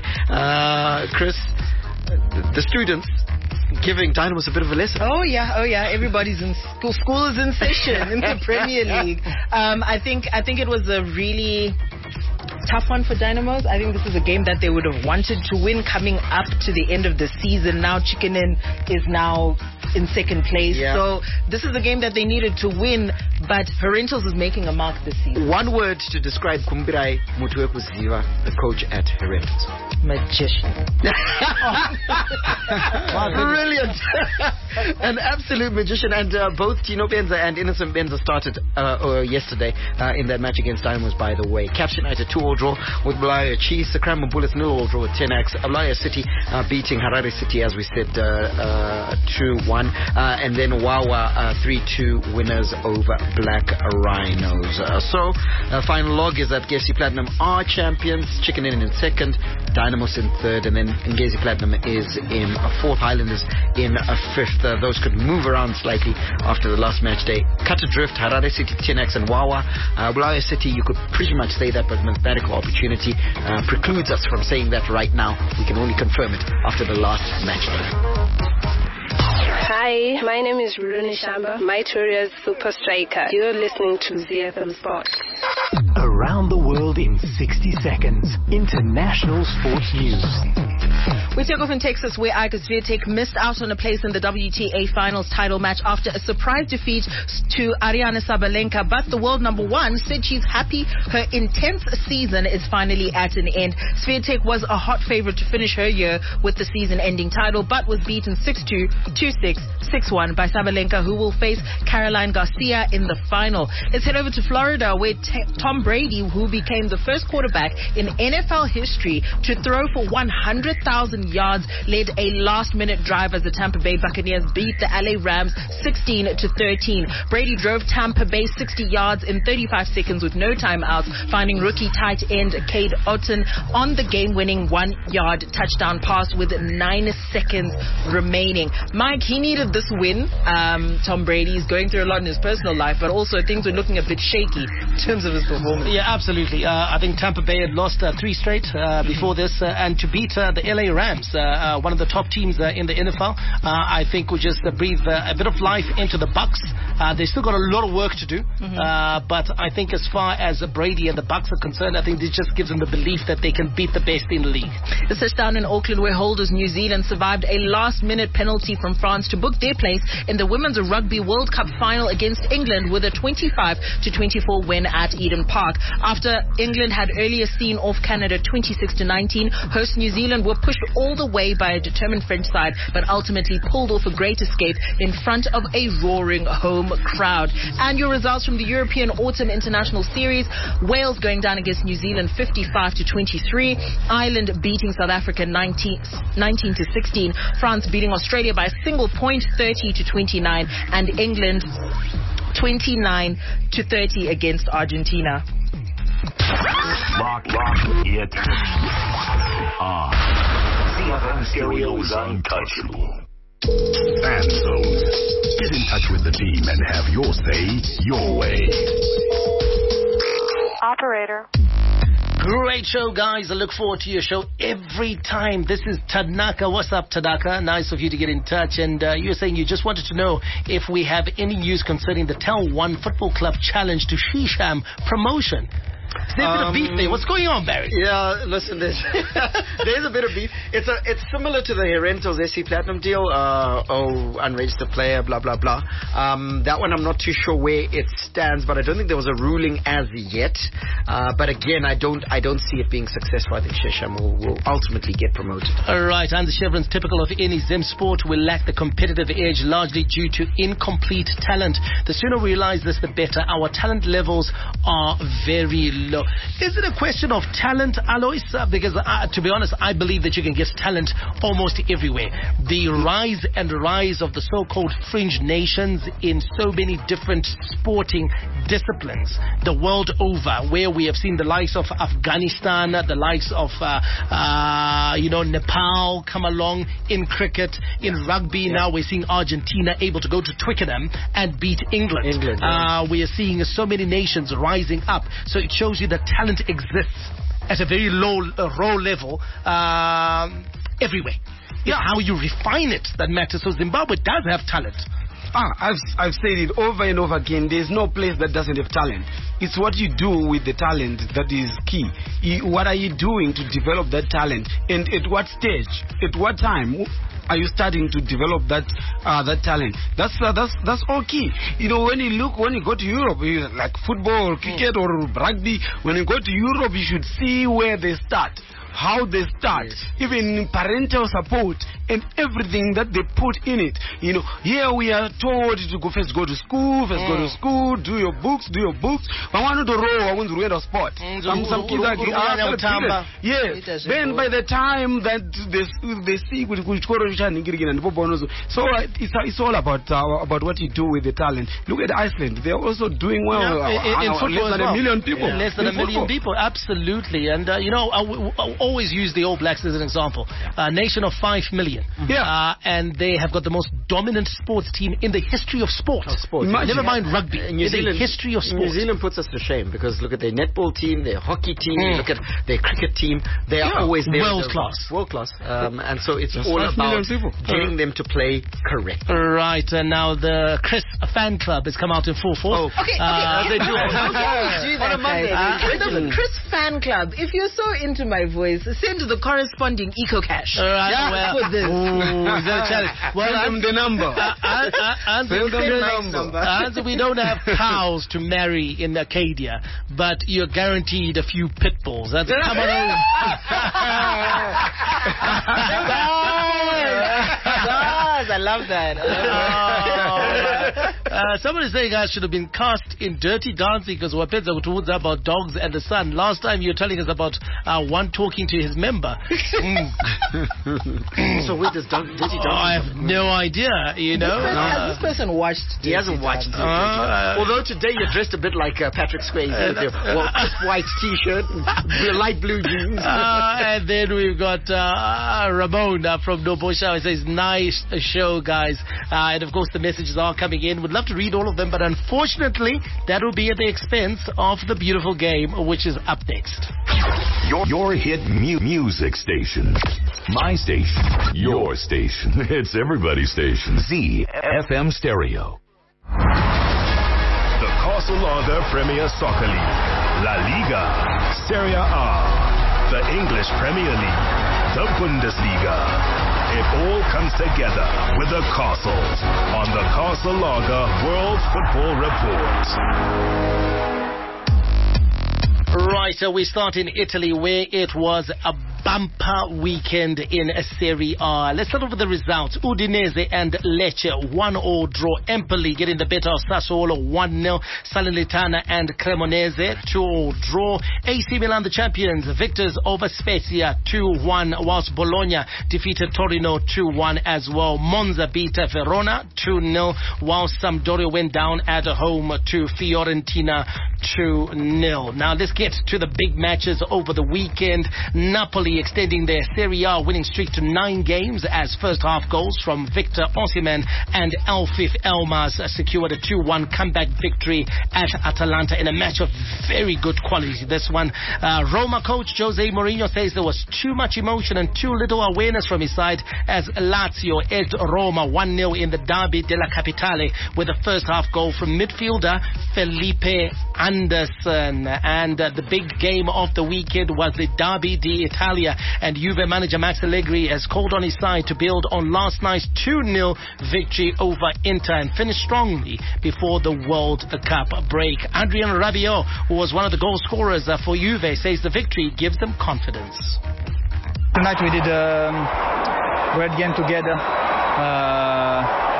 Speaker 6: Uh, Chris, the students giving Dynamos a bit of a lesson.
Speaker 8: Oh yeah, oh yeah. Everybody's in school. School is in session in the Premier League. Um, I think I think it was a really tough one for Dynamos. I think this is a game that they would have wanted to win coming up to the end of the season. Now Chicken Inn is now in second place. Yeah. So this is a game that they needed to win, but Herentals is making a mark this season.
Speaker 6: One word to describe Kumbirai Mutuekuziva, the coach at Herentals.
Speaker 8: Magician.
Speaker 6: Brilliant. An absolute magician. And uh, both Tino Benza and Innocent Benza started uh, uh, yesterday uh, in that match against Dynamos, by the way. Caps United two-all draw with Bulawayo Chiefs. The Cranbourne Bullets nil-all draw with ten X. Bulawayo City uh, beating Harare City, as we said, two one. Uh, uh, and then Wawa uh, three two winners over Black Rhinos. Uh, so, uh, final log is that F C Platinum are champions. Chicken Inn in second. Dynamos in third. And then Ngezi Platinum is in fourth. Highlanders in fifth. Uh, those could move around slightly after the last match day. Cut adrift, Harare City, ten X and Wawa. Uh, Bulawayo City, you could pretty much say that, but mathematical opportunity uh, precludes us from saying that right now. We can only confirm it after the last match day.
Speaker 13: Hi, my name is Rune Shamba, my Toria's Super Striker. You're listening to Z F M Sport.
Speaker 14: Around the world in sixty seconds. International sports news.
Speaker 8: We take off in Texas, where Iga Swiatek missed out on a place in the W T A Finals title match after a surprise defeat to Aryna Sabalenka. But the world number one said she's happy her intense season is finally at an end. Swiatek was a hot favorite to finish her year with the season-ending title, but was beaten six two, two six, six one by Sabalenka, who will face Caroline Garcia in the final. Let's head over to Florida, where t- Tom Brady, who became the first quarterback in N F L history to throw for one hundred thousand yards, led a last-minute drive as the Tampa Bay Buccaneers beat the L A Rams sixteen to thirteen. Brady drove Tampa Bay sixty yards in thirty-five seconds with no timeouts, finding rookie tight end Cade Otton on the game-winning one-yard touchdown pass with nine seconds remaining. Mike, he needed this win. Um, Tom Brady is going through a lot in his personal life, but also things were looking a bit shaky in terms of his performance.
Speaker 7: Yeah, absolutely. Uh, I think Tampa Bay had lost uh, three straight uh, before this, uh, and to beat uh, the L A Rams, uh, uh, one of the top teams uh, in the N F L, uh, I think will just uh, breathe uh, a bit of life into the Bucs. Uh, they still got a lot of work to do, mm-hmm. uh, but I think as far as Brady and the Bucs are concerned, I think this just gives them the belief that they can beat the best in the league.
Speaker 8: This is down in Auckland, where holders New Zealand survived a last-minute penalty from France to book their place in the Women's Rugby World Cup final against England with a twenty-five to twenty-four win at Eden Park. After England had earlier seen off Canada twenty-six to nineteen, host New Zealand were pushed all the way by a determined French side, but ultimately pulled off a great escape in front of a roaring home crowd. And your results from the European Autumn International Series: Wales going down against New Zealand fifty-five to twenty-three, Ireland beating South Africa nineteen to sixteen, France beating Australia by a single point thirty to twenty-nine, and England twenty-nine to thirty against Argentina.
Speaker 10: Lock, lock, it. Ah, C F M Stereo is untouchable.
Speaker 2: Fan Zone. Get in touch with the team and have your say your way.
Speaker 13: Operator.
Speaker 7: Great show, guys. I look forward to your show every time. This is Tanaka. What's up, Tanaka? Nice of you to get in touch. And uh, you were saying you just wanted to know if we have any news concerning the Tel One Football Club challenge to Shisham promotion. There's a bit of beef there. What's going on, Barry?
Speaker 6: Yeah, listen, there's there's a bit of beef. It's a it's similar to the Herentals S C Platinum deal. Uh, oh, unregistered player, blah blah blah. Um, that one I'm not too sure where it stands, but I don't think there was a ruling as yet. Uh, but again, I don't I don't see it being successful. I think Shisham will, will ultimately get promoted.
Speaker 7: All right, and the Chevrons, typical of any Zim sport, will lack the competitive edge largely due to incomplete talent. The sooner we realize this, the better. Our talent levels are very low. Is it a question of talent, Alois? Uh, because uh, to be honest, I believe that you can get talent almost everywhere. The rise and rise of the so-called fringe nations in so many different sporting disciplines the world over, where we have seen the likes of Afghanistan, the likes of uh, uh, you know Nepal come along in cricket, in rugby. Yeah. Now we're seeing Argentina able to go to Twickenham and beat England.
Speaker 6: England yeah.
Speaker 7: uh, we are seeing so many nations rising up. So it shows you that talent exists at a very low, uh, raw level um, everywhere. It's yeah. how you refine it that matters. So Zimbabwe does have talent.
Speaker 12: Ah, I've, I've said it over and over again. There's no place that doesn't have talent. It's what you do with the talent that is key. You, what are you doing to develop that talent? And at what stage? At what time are you starting to develop that uh, that talent? That's uh, that's that's all key. You know, when you look, when you go to Europe, you, like football, cricket, or rugby, when you go to Europe, you should see where they start, how they start, yes. even parental support and everything that they put in it. You know, here we are told to go first go to school, first mm. go to school, do your books, do your books. I want to row, I want to read a sport. Mm. Some, some kids are ah, yes. Then by the time that they they see which so uh, it's it's all about uh, about what you do with the talent. Look at Iceland; they are also doing well.
Speaker 7: Yeah, in, in
Speaker 12: uh,
Speaker 7: football
Speaker 12: less than
Speaker 7: well.
Speaker 12: a million people.
Speaker 7: Yeah. Less than
Speaker 12: in
Speaker 7: a million
Speaker 12: football.
Speaker 7: people, absolutely. And uh, you know, uh, always use the All Blacks as an example. A nation of five million.
Speaker 6: Yeah.
Speaker 7: Uh, and they have got the most dominant sports team in the history of sport.
Speaker 6: Of sport.
Speaker 7: Never mind rugby.
Speaker 6: Uh, New
Speaker 7: in
Speaker 6: Zealand,
Speaker 7: the history of sport.
Speaker 6: New Zealand puts us to shame because look at their netball team, their hockey team,
Speaker 7: Mm.
Speaker 6: look at their cricket team. They are
Speaker 7: Yeah.
Speaker 6: always there.
Speaker 7: World class.
Speaker 6: World class. Um, and so it's
Speaker 12: Just
Speaker 6: all
Speaker 12: five million
Speaker 6: about
Speaker 12: people.
Speaker 6: getting them to play correct.
Speaker 7: Right, and now the Chris fan club has come out in full force.
Speaker 6: Oh,
Speaker 8: Okay, okay.
Speaker 7: Uh,
Speaker 6: they do.
Speaker 8: How can we do that,
Speaker 6: On a Monday,
Speaker 8: guys?
Speaker 6: they-
Speaker 8: Uh, the Chris fan club. If you're so into my voice, send the corresponding EcoCash.
Speaker 7: All right,
Speaker 8: yeah,
Speaker 7: well,
Speaker 8: for this.
Speaker 7: ooh, is that a challenge? Well,
Speaker 12: Send them the number.
Speaker 7: Uh, uh, uh, and,
Speaker 12: Send them the number.
Speaker 7: and we don't have cows to marry in Acadia, but you're guaranteed a few pit bulls. That's come on over.
Speaker 8: Yes, I love that.
Speaker 7: Oh, uh, somebody saying I should have been cast in Dirty Dancing because Wapedza told about dogs and the sun. Last time you were telling us about uh, one talking to his member. Mm.
Speaker 6: So where does Dirty Dancing?
Speaker 7: Oh, I have no idea, you know.
Speaker 8: This person,
Speaker 7: Uh,
Speaker 8: has this person watched?
Speaker 6: He hasn't watched it.
Speaker 7: Uh,
Speaker 6: Although today you're dressed a bit like uh, Patrick Swayze with your well, crisp white t-shirt and light blue jeans.
Speaker 7: Uh, and then we've got uh, Ramon uh, from Nobosha. He says, nice show, guys. Uh, and of course, the messages are coming in. Would love to read all of them, but unfortunately, that will be at the expense of the beautiful game, which is up next.
Speaker 2: Your, your hit mu- music station. My station. Your station. It's everybody's station. Z F M Stereo. The Casalaga Premier Soccer League. La Liga. Serie A. The English Premier League. The Bundesliga. It all comes together with the Castles on the Casalaga World Football Report.
Speaker 7: Right, so we start in Italy where it was a bumper weekend in Serie A. Let's start off with the results. Udinese and Lecce one all draw. Empoli getting the better of Sassuolo one nil. Salernitana and Cremonese two all draw. A C Milan, the champions, victors over Spezia two one, whilst Bologna defeated Torino two one as well. Monza beat Verona two nil, whilst Sampdoria went down at home to Fiorentina two nil. Now let's get to the big matches over the weekend. Napoli extending their Serie A winning streak to nine games as first half goals from Victor Osimhen and Elfif Elmas secured a two one comeback victory at Atalanta in a match of very good quality. This one, uh, Roma coach Jose Mourinho says there was too much emotion and too little awareness from his side as Lazio edged Roma one nil in the Derby della Capitale with a first half goal from midfielder Felipe Anderson. And uh, the big game of the weekend was the Derby d'Italia, and Juve manager Max Allegri has called on his side to build on last night's two nil victory over Inter and finish strongly before the World Cup break. Adrien Rabiot, who was one of the goal scorers uh, for Juve, says the victory gives them confidence.
Speaker 15: Tonight we did a um, great game together. Uh,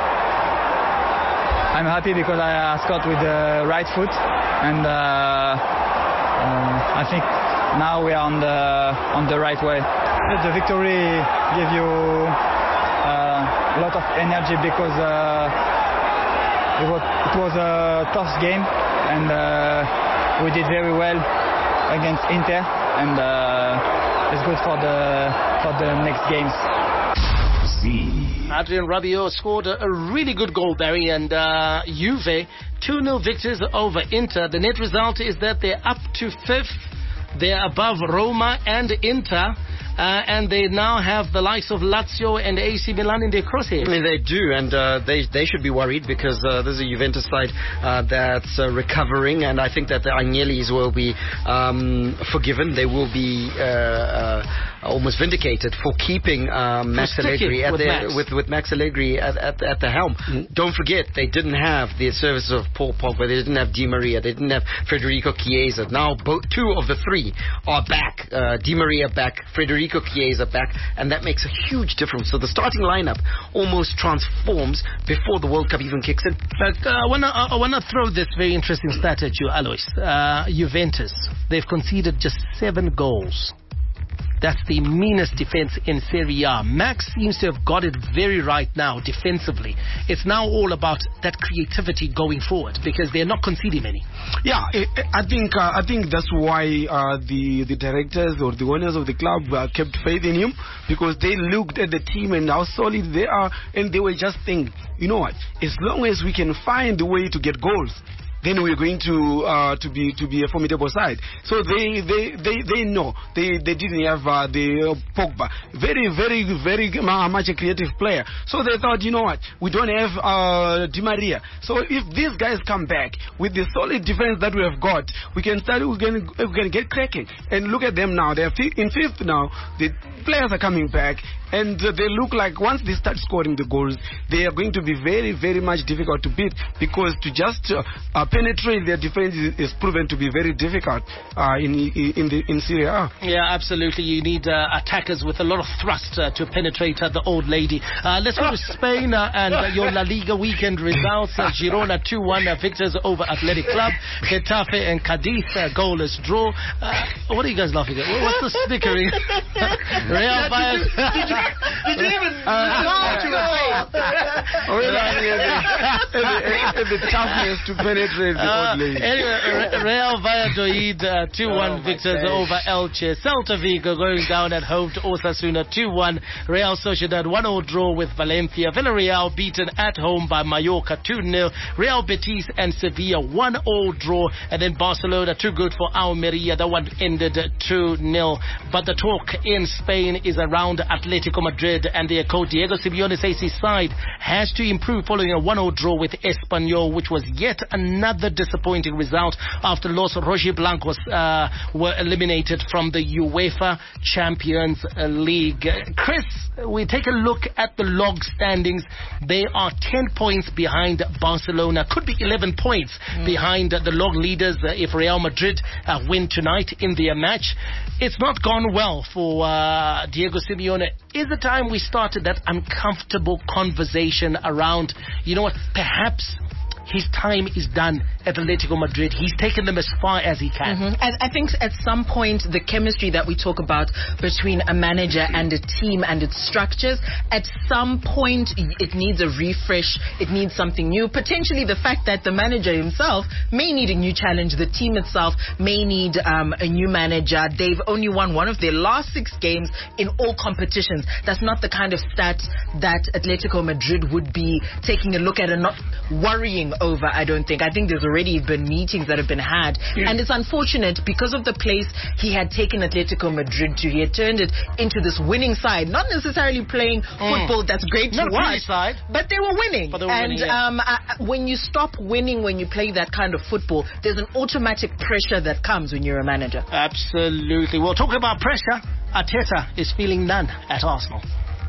Speaker 15: I'm happy because I uh, scored with the right foot, and uh, uh, I think now we are on the on the right way. The victory gave you uh, a lot of energy because uh, it, was, it was a tough game, and uh, we did very well against Inter, and uh, it's good for the for the next games.
Speaker 7: Adrien Rabiot scored a, a really good goal, Barry, and uh, Juve two nil victors over Inter. The net result is that they're up to fifth. They're above Roma and Inter. Uh, and they now have the likes of Lazio and A C Milan in their crosshairs.
Speaker 6: I mean, they do, and uh, they they should be worried because uh, there's a Juventus side uh, that's uh, recovering, and I think that the Agnelis will be um, forgiven. They will be uh, uh, almost vindicated for keeping um, Max Allegri at
Speaker 7: with,
Speaker 6: their,
Speaker 7: Max.
Speaker 6: with with Max Allegri at, at, at the helm. Mm-hmm. Don't forget, they didn't have the services of Paul Pogba. They didn't have Di Maria. They didn't have Federico Chiesa. Now, both two of the three are back. Uh, Di Maria back. Federico Chiesa back, and that makes a huge difference. So the starting lineup almost transforms before the World Cup even kicks in.
Speaker 7: But uh, I want to I want to throw this very interesting stat at you, Alois. Uh, Juventus, they've conceded just seven goals That's the meanest defense in Serie A. Max seems to have got it very right now defensively. It's now all about that creativity going forward because they're not conceding many.
Speaker 12: Yeah, I, I think uh, I think that's why uh, the the directors or the owners of the club uh, kept faith in him, because they looked at the team and how solid they are, and they were just thinking, you know what, as long as we can find a way to get goals, then we're going to uh, to be to be a formidable side. So they they, they, they know they they didn't have uh, the uh, Pogba, very very very much a creative player. So they thought, you know what, we don't have uh, Di Maria. So if these guys come back with the solid defense that we have got, we can start we can we can get cracking. And look at them now; they're in fifth now. The players are coming back, and uh, they look like once they start scoring the goals, they are going to be very very much difficult to beat, because to just uh, uh, penetrate their defense is, is proven to be very difficult uh, in in the in Serie A.
Speaker 7: Yeah, absolutely. You need uh, attackers with a lot of thrust uh, to penetrate uh, the old lady. Uh, let's go to Spain uh, and uh, your La Liga weekend results. Uh, Girona two one uh, victors over Athletic Club. Getafe and Cadiz uh, goalless draw. Uh, what are you guys laughing at? What's the snickering? Real Valladolid.
Speaker 4: Did you, did you even
Speaker 12: uh, the toughness to penetrate the
Speaker 7: uh,
Speaker 12: old lady.
Speaker 7: Anyway, Real Valladolid uh, two one oh victors gosh. over Elche. Celta Vigo going down at home to Osasuna two one. Real Sociedad one all draw with Valencia. Villarreal beaten at home by Mallorca two nil. Real Betis and Sevilla one all draw. And then Barcelona too good for Almeria. That one ended two nil. But the talk in Spain is around Atletico Madrid, and their coach Diego Simeone says his side has to improve following a one all draw with Espanyol, which was yet another disappointing result after Los Rojiblancos uh, were eliminated from the UEFA Champions League. Chris, we take a look at the log standings. They are ten points behind Barcelona, could be eleven points mm. behind the log leaders uh, if Real Madrid uh, win tonight in their match. It's not gone well for uh, Diego Simeone. Is the time we started that uncomfortable conversation around, you know what, perhaps his time is done at Atletico Madrid. He's taken them as far as he can.
Speaker 8: Mm-hmm. I, I think at some point the chemistry that we talk about between a manager and a team and its structures, at some point it needs a refresh. It needs something new. Potentially the fact that the manager himself may need a new challenge. The team itself may need um, a new manager. They've only won one of their last six games in all competitions. That's not the kind of stat that Atletico Madrid would be taking a look at and not worrying over, I don't think. I think there's already been meetings that have been had. Yeah. And it's unfortunate because of the place he had taken Atletico Madrid to. He had turned it into this winning side, not necessarily playing mm. football that's great
Speaker 7: not
Speaker 8: to watch,
Speaker 7: side.
Speaker 8: but they were winning.
Speaker 7: But they were
Speaker 8: and
Speaker 7: winning, yeah.
Speaker 8: um, uh, when you stop winning, when you play that kind of football, there's an automatic pressure that comes when you're a manager.
Speaker 7: Absolutely. Well, talking about pressure, Arteta is feeling none at Arsenal.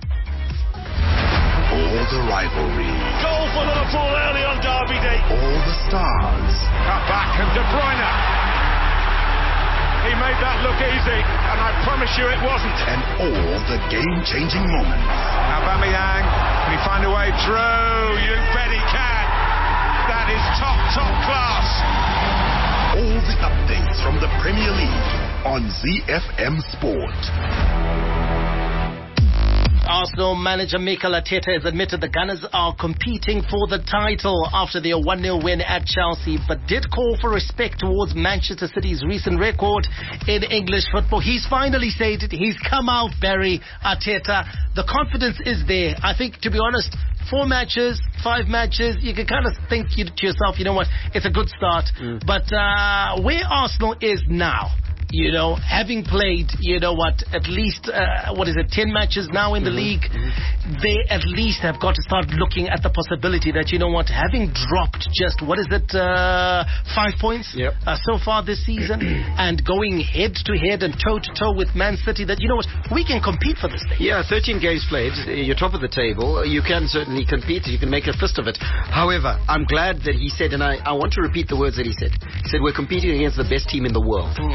Speaker 2: All the rivalry.
Speaker 3: Goal for Liverpool early on Derby Day.
Speaker 2: All the stars.
Speaker 3: Cut back and De Bruyne. He made that look easy, and I promise you it wasn't.
Speaker 2: And all the game-changing moments.
Speaker 3: Aubameyang, can he find a way through? You bet he can. That is top, top class.
Speaker 2: All the updates from the Premier League on Z F M Sport.
Speaker 7: Arsenal manager Mikel Arteta has admitted the Gunners are competing for the title after their one nil win at Chelsea, but did call for respect towards Manchester City's recent record in English football. He's finally said it. He's come out, Barry Arteta. The confidence is there. I think, to be honest, four matches, five matches, you can kind of think to yourself, you know what, it's a good start. Mm. But uh, where Arsenal is now, you know, having played, you know what, at least, uh, what is it, ten matches now in the mm-hmm. league, mm-hmm. they at least have got to start looking at the possibility that, you know what, having dropped just, what is it, uh, five points
Speaker 6: yep.
Speaker 7: uh, so far this season, and going head-to-head and toe-to-toe with Man City, that, you know what, we can compete for this thing.
Speaker 6: Yeah, thirteen games played, you're top of the table, you can certainly compete, you can make a fist of it. However, I'm glad that he said, and I, I want to repeat the words that he said, he said, we're competing against the best team in the world. Mm.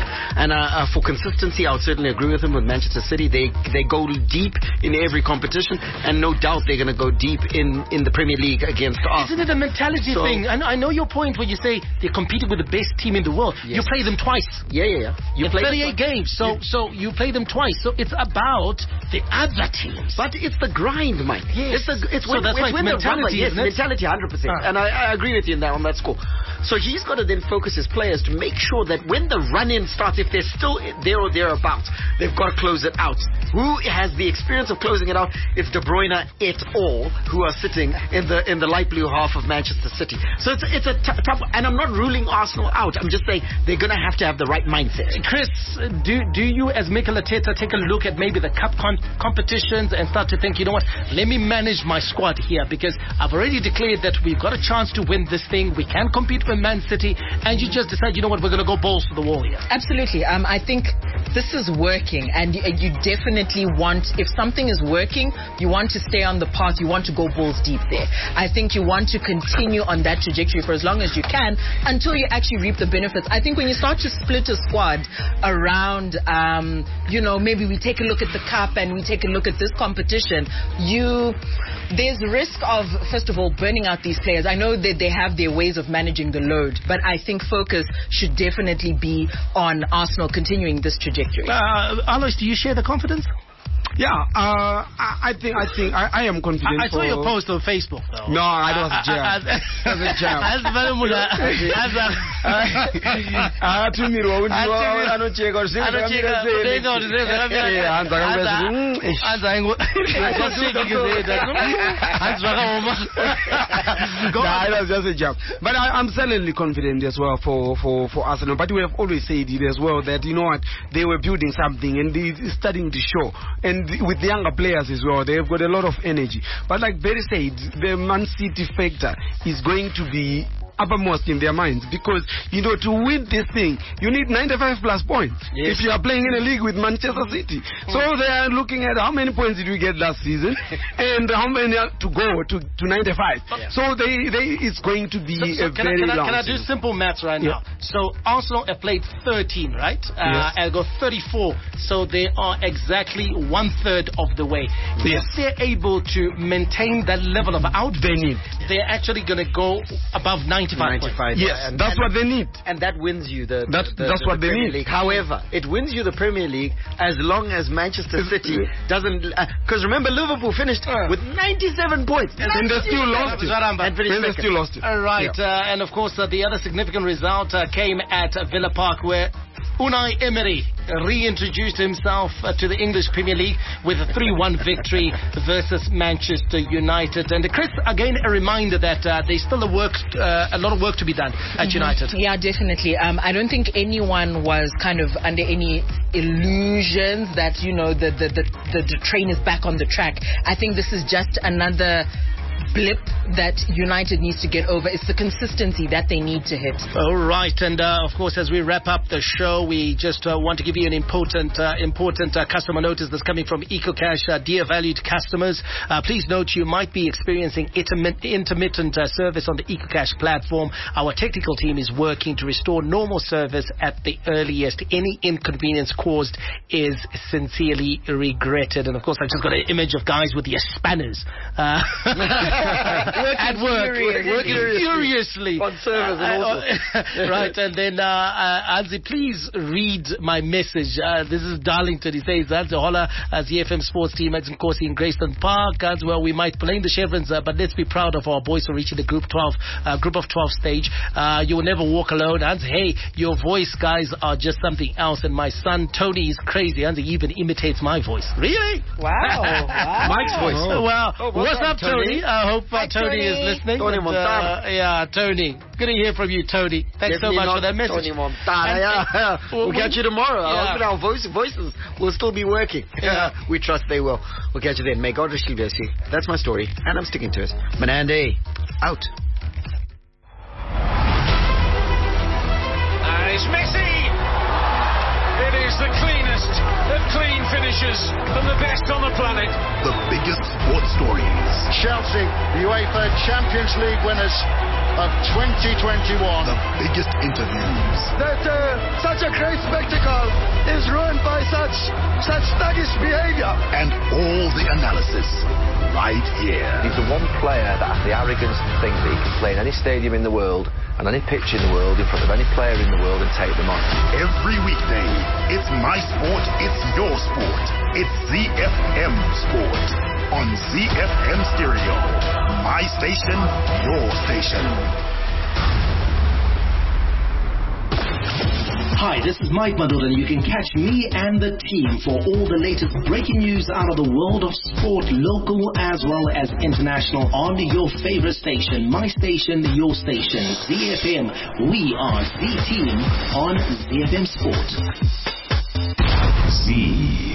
Speaker 6: And uh, uh, for consistency, I would certainly agree with him with Manchester City. They they go deep in every competition, and no doubt they're going to go deep in, in the Premier League against Arsenal.
Speaker 7: Isn't it a mentality
Speaker 6: So-
Speaker 7: thing? And I know your point when you say they're competing with the best team in the world.
Speaker 6: Yes.
Speaker 7: You play them twice.
Speaker 6: Yeah, yeah, yeah. You
Speaker 7: In
Speaker 6: play them
Speaker 7: thirty-eight
Speaker 6: twice.
Speaker 7: games, so so you play them twice. So it's about the other teams.
Speaker 6: But it's the grind, Mike.
Speaker 7: Yes.
Speaker 6: It's the it's
Speaker 7: So
Speaker 6: when,
Speaker 7: that's
Speaker 6: it's
Speaker 7: why it's
Speaker 6: when the rubber,
Speaker 7: mentality,
Speaker 6: yes,
Speaker 7: isn't it?
Speaker 6: mentality, one hundred percent.
Speaker 7: Ah.
Speaker 6: And I, I agree with you in that on that score. So he's got to then focus his players to make sure that when the run-in starts, if they're still there or thereabouts, they've got to close it out. Who has the experience of closing it out? It's De Bruyne et al. Who are sitting in the in the light blue half of Manchester City. So it's it's a t- tough. And I'm not ruling Arsenal out. I'm just saying they're going to have to have the right mindset.
Speaker 7: Chris, do do you, as Mikel Arteta, take a look at maybe the cup con- competitions and start to think, you know what, let me manage my squad here, because I've already declared that we've got a chance to win this thing. We can compete with Man City, and you just decide, you know what, we're going to go balls to the wall here.
Speaker 8: Absolutely. Um, I think this is working, and you, you definitely want, if something is working, you want to stay on the path. You want to go balls deep there. I think you want to continue on that trajectory for as long as you can until you actually reap the benefits. I think when you start to split a squad around, um, you know, maybe we take a look at the cup and we take a look at this competition, you, there's risk of, first of all, burning out these players. I know that they have their ways of managing the load, but I think focus should definitely be on Arsenal continuing this trajectory.
Speaker 7: Uh, Alois, do you share the confidence?
Speaker 12: Yeah, uh, I, I think I think I, I am confident.
Speaker 7: I, I saw
Speaker 12: for...
Speaker 7: your post on Facebook, though.
Speaker 12: No, I was a jam. That was a jam. Atumirwa undiwa anocheka Nah, it was just a jam. But I, I'm certainly confident as well for, for, for Arsenal. But we have always said it as well that, you know what, they were building something and they- it's starting to show. And with the younger players as well, they've got a lot of energy. But like Barry said, the Man City factor is going to be uppermost in their minds, because, you know, to win this thing, you need ninety-five plus points.
Speaker 6: Yes.
Speaker 12: If you are playing in a league with Manchester City. So they are looking at how many points did we get last season and how many are to go to, to ninety-five.
Speaker 7: Yeah.
Speaker 12: So they, they it's going to be
Speaker 7: So, so
Speaker 12: a
Speaker 7: can,
Speaker 12: very
Speaker 7: I, can, I,
Speaker 12: long
Speaker 7: can I do
Speaker 12: season.
Speaker 7: simple maths right
Speaker 12: Yeah.
Speaker 7: now? So Arsenal have played thirteen, right? Uh,
Speaker 12: Yes.
Speaker 7: and got thirty-four. So they are exactly one third of the way.
Speaker 12: Yes.
Speaker 7: If they're able to maintain that level of output,
Speaker 12: They need.
Speaker 7: they're actually going to go above ninety-five.
Speaker 6: ninety-five.
Speaker 12: Yes,
Speaker 6: And-
Speaker 12: that's
Speaker 6: and-
Speaker 12: what they need.
Speaker 6: And that wins you the,
Speaker 12: That's-
Speaker 6: the,
Speaker 12: that's
Speaker 6: the,
Speaker 12: what
Speaker 6: the
Speaker 12: they
Speaker 6: Premier
Speaker 12: need.
Speaker 6: League. However, it wins you the Premier League as long as Manchester City doesn't. Because remember, Liverpool finished with ninety-seven points,
Speaker 12: And they still lost it.
Speaker 6: And finished
Speaker 12: And they
Speaker 6: second.
Speaker 12: still lost it.
Speaker 7: All right,
Speaker 12: Yeah.
Speaker 7: uh, and of course, uh, the other significant result uh, came at uh, Villa Park, where Unai Emery reintroduced himself uh, to the English Premier League with a three one victory versus Manchester United. And uh, Chris, again, a reminder that uh, there's still a work, uh, a lot of work to be done at United.
Speaker 8: Yeah, definitely. Um, I don't think anyone was kind of under any illusions that, you know, the, the, the, the, the train is back on the track. I think this is just another blip that United needs to get over. It's the consistency that they need to hit.
Speaker 7: All right, and uh, of course, as we wrap up the show, we just uh, want to give you an important, uh, important uh, customer notice that's coming from EcoCash. Uh, dear valued customers, uh, please note you might be experiencing intermittent, intermittent uh, service on the EcoCash platform. Our technical team is working to restore normal service at the earliest. Any inconvenience caused is sincerely regretted. And of course, I've just got an image of guys with their spanners uh, at work,
Speaker 8: furious.
Speaker 7: working furiously
Speaker 6: on service and all
Speaker 7: uh, right, and then uh, uh, Anzi, please read my message. Uh, this is Darlington. He says, Anzi Hola, as the F M Sports team at Nkosi in Greyston Park. As well, we might blame the Chevrons, uh, but let's be proud of our boys for reaching the group twelve, uh, group of twelve stage. Uh, you will never walk alone. Anzi, hey, your voice, guys, are just something else. And my son Tony is crazy. Anzi even imitates my voice. Really?
Speaker 8: Wow. wow.
Speaker 6: Mike's voice.
Speaker 7: Oh, well,
Speaker 6: Oh,
Speaker 7: what's
Speaker 6: well
Speaker 7: up,
Speaker 6: done,
Speaker 7: Tony?
Speaker 6: Tony?
Speaker 7: I hope uh,
Speaker 8: Hi,
Speaker 7: Tony,
Speaker 8: Tony.
Speaker 7: is listening.
Speaker 6: Tony
Speaker 7: And,
Speaker 6: Montana.
Speaker 7: Uh, yeah, Tony. Good to hear from you, Tony. Thanks
Speaker 6: Definitely
Speaker 7: so much
Speaker 6: not
Speaker 7: for that message.
Speaker 6: Tony Montana.
Speaker 7: And-
Speaker 6: Yeah, yeah.
Speaker 7: Well,
Speaker 6: We'll catch you tomorrow.
Speaker 7: Yeah.
Speaker 6: I hope our voice, voices will still be working.
Speaker 7: Yeah.
Speaker 6: We trust they will. We'll catch you then. May God richly bless you. That's my story, and I'm sticking to it. Manande, out.
Speaker 3: And it's Messi! It is the cleanest of clean finishes and the best on the planet.
Speaker 2: The biggest sports stories.
Speaker 4: Chelsea, UEFA Champions League winners, of twenty twenty-one.
Speaker 2: The biggest interviews.
Speaker 4: That uh, such a great spectacle is ruined by such such thuggish behavior.
Speaker 2: And all the analysis right here.
Speaker 5: He's the one player that has the arrogance to think that he can play in any stadium in the world and any pitch in the world in front of any player in the world and take them on.
Speaker 2: Every weekday, it's my sport, it's your sport. It's Z F M Sport on Z F M Stereo. My station, your station.
Speaker 16: Hi, this is Mike Madura, and you can catch me and the team for all the latest breaking news out of the world of sport, local as well as international, on your favorite station, my station, your station, Z F M. We are Z Team on Z F M Sport.
Speaker 10: Z